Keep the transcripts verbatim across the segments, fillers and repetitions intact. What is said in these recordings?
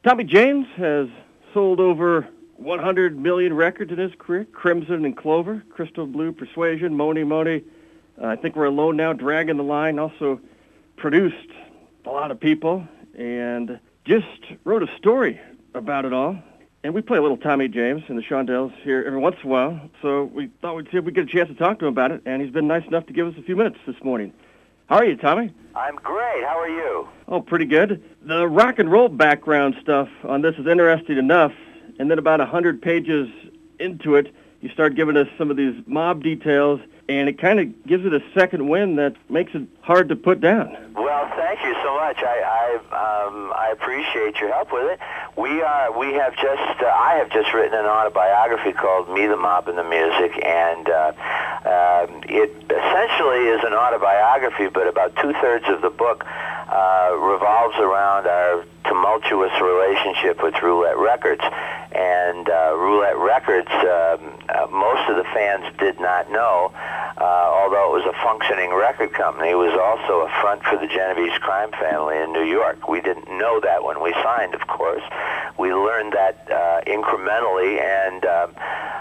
Tommy James has sold over one hundred million records in his career. Crimson and Clover, Crystal Blue, Persuasion, Mony Mony. Uh, I think We're Alone Now, Dragging the Line. Also produced a lot of people and just wrote a story about it all. And we play a little Tommy James in the Shondells here every once in a while. So we thought we'd see if we could get a chance to talk to him about it. And he's been nice enough to give us a few minutes this morning. How are you, Tommy? I'm great. How are you? Oh, pretty good. The rock and roll background stuff on this is interesting enough. And then about one hundred pages into it, you start giving us some of these mob details, and it kind of gives it a second wind that makes it hard to put down. Well, thank you so much. I I, um, I appreciate your help with it. We are we have just uh, I have just written an autobiography called Me, the Mob, and the Music, and uh, uh, it essentially is an autobiography, but about two thirds of the book uh, revolves around our tumultuous relationship with Roulette Records. And uh, Roulette Records, um, uh, most of the fans did not know, uh, although it was a functioning record company, it was also a front for the Genovese crime family in New York. We didn't know that when we signed, of course. We learned that uh, incrementally, and um,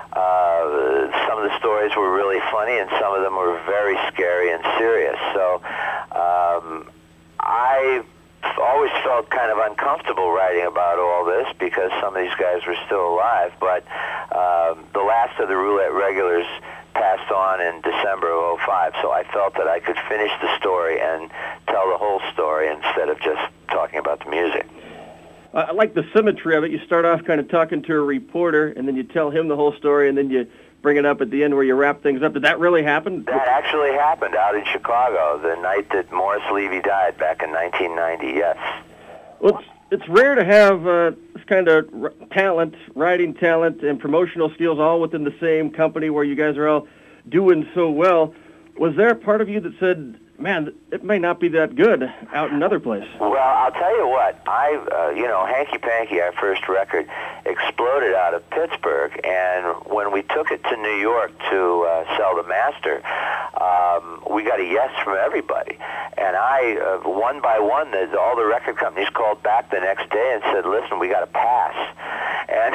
uh, some of the stories were really funny, and some of them were very scary and serious. So um, I... always felt kind of uncomfortable writing about all this because some of these guys were still alive, but um, the last of the Roulette regulars passed on in December of oh five, so I felt that I could finish the story and tell the whole story instead of just talking about the music. I like the symmetry of it. You start off kind of talking to a reporter, and then you tell him the whole story, and then you bring it up at the end where you wrap things up. Did that really happen? That actually happened out in Chicago the night that Morris Levy died back in nineteen ninety, yes. Well, it's, it's rare to have uh, this kind of r- talent, writing talent, and promotional skills all within the same company where you guys are all doing so well. Was there a part of you that said, man, it may not be that good out in another place? Well, I'll tell you what. I, uh, you know, Hanky Panky, our first record, exploded out of Pittsburgh, and when we took it to New York to uh, sell the master, um, we got a yes from everybody. And I, uh, one by one, the, all the record companies called back the next day and said, listen, we got a pass. And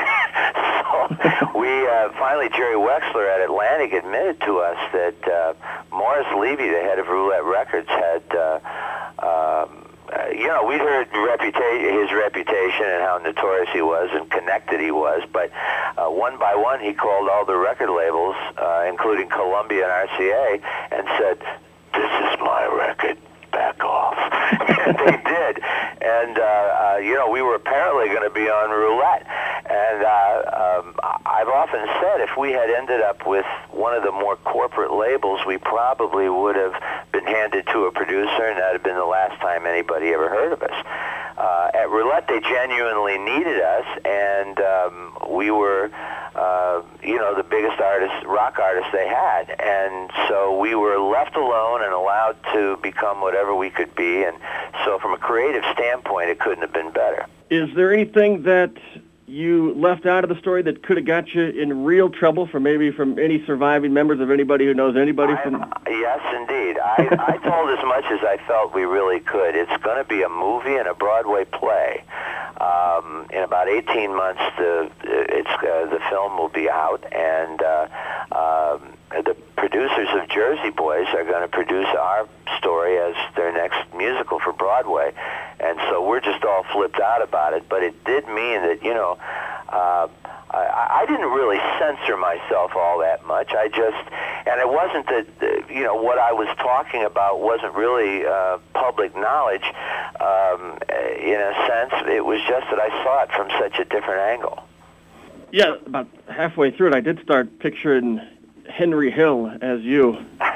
so we, uh, finally, Jerry Wexler at Atlantic admitted to us that uh, Morris Levy, the head of Roulette Records, had, uh, um, uh, you know, we'd heard reputa- his reputation and how notorious he was and connected he was, but uh, one by one he called all the record labels, uh, including Columbia and R C A, and said, this is my record, back off. And they did. And, uh, uh, you know, we were apparently going to be on Roulette. And uh, um, I've often said if we had ended up with one of the more corporate labels, we probably would have been handed to a producer, and that had been the last time anybody ever heard of us. Uh, at Roulette, they genuinely needed us, and um, we were, uh, you know, the biggest artists, rock artists they had. And so we were left alone and allowed to become whatever we could be. And so from a creative standpoint, it couldn't have been better. Is there anything that you left out of the story that could have got you in real trouble from maybe from any surviving members of anybody who knows anybody from... I, yes, indeed. I, I told as much as I felt we really could. It's going to be a movie and a Broadway play. Um, in about eighteen months, the it's uh, the film will be out, and uh, um, the producers of Jersey Boys are going to produce our story as their next musical for Broadway. And so we're just all flipped out about it. But it did mean that, you know, uh, I, I didn't really censor myself all that much. I just, and it wasn't that, uh, you know, what I was talking about wasn't really uh, public knowledge. Um, in a sense, it was just that I saw it from such a different angle. Yeah, about halfway through it, I did start picturing Henry Hill as you.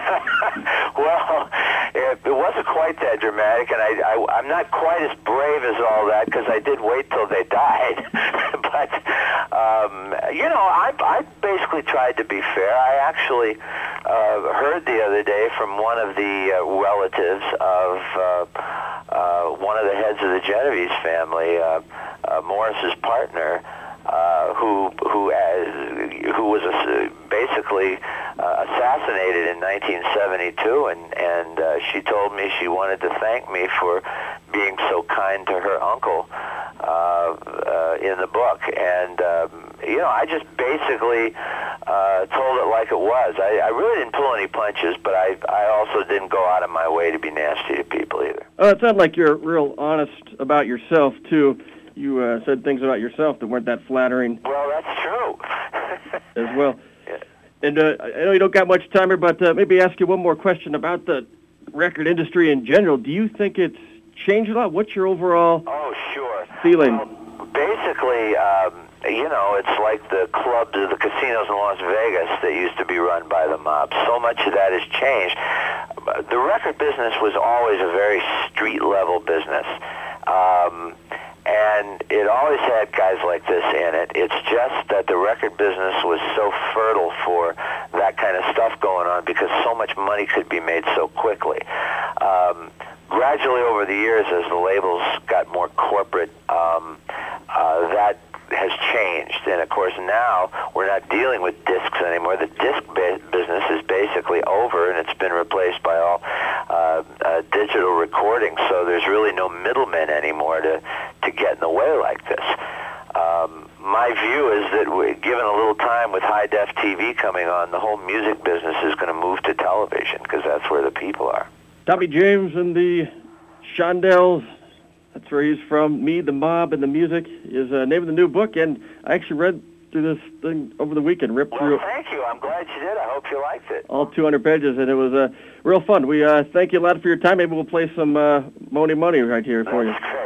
Well, it, it wasn't quite that dramatic, and I, I, I'm not quite as brave as all that because I did wait till they died. But, um, you know, I, I basically tried to be fair. I actually uh, heard the other day from one of the uh, relatives of uh, uh, one of the heads of the Genovese family, uh, uh, Morris's partner, Uh, who who as, who was a, basically uh, assassinated in nineteen seventy-two, and and uh, she told me she wanted to thank me for being so kind to her uncle uh, uh, in the book, and um, you know, I just basically uh, told it like it was. I, I really didn't pull any punches, but I I also didn't go out of my way to be nasty to people either. Uh, it sounded like you're real honest about yourself too. You uh, said things about yourself that weren't that flattering. Well, that's true. As well. Yeah. And uh, I know you don't got much time here, but uh, maybe ask you one more question about the record industry in general. Do you think it's changed a lot? What's your overall Oh, sure. feeling? Well, basically, um, you know, it's like the clubs, the casinos in Las Vegas that used to be run by the mob. So much of that has changed. The record business was always a very street-level business. Um, and it always had guys like this in it. It's just that the record business was so fertile for that kind of stuff going on because so much money could be made so quickly. Um, gradually over the years, as the labels got more corporate, um, uh, that has changed. And of course now we're not dealing with discs anymore. The disc ba- business is basically over, and it's been replaced by all uh, uh, digital recording. So there's really no middlemen anymore to, to get in the way like this. Um, my view is that we, given a little time with high-def T V coming on, the whole music business is going to move to television because that's where the people are. Tommy James and the Shondells. That's where he's from. Me, the Mob, and the Music is the uh, name of the new book, and I actually read through this thing over the weekend, ripped Well, through thank you. I'm glad you did. I hope you liked it. all two hundred pages, and it was uh, real fun. We uh, thank you a lot for your time. Maybe we'll play some uh, Money Money right here for you. That's great.